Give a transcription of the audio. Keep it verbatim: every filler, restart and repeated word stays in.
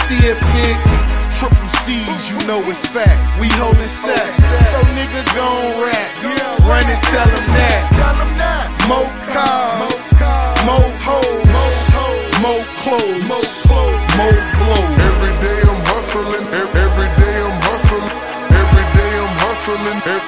see it fit. Triple C's, you know it's fact. We holdin' sex, so nigga gon' rap. Run and tell him that. More cars, more hoes, more clothes, more blows. Every day I'm hustling, every day I'm hustling, every day I'm hustling.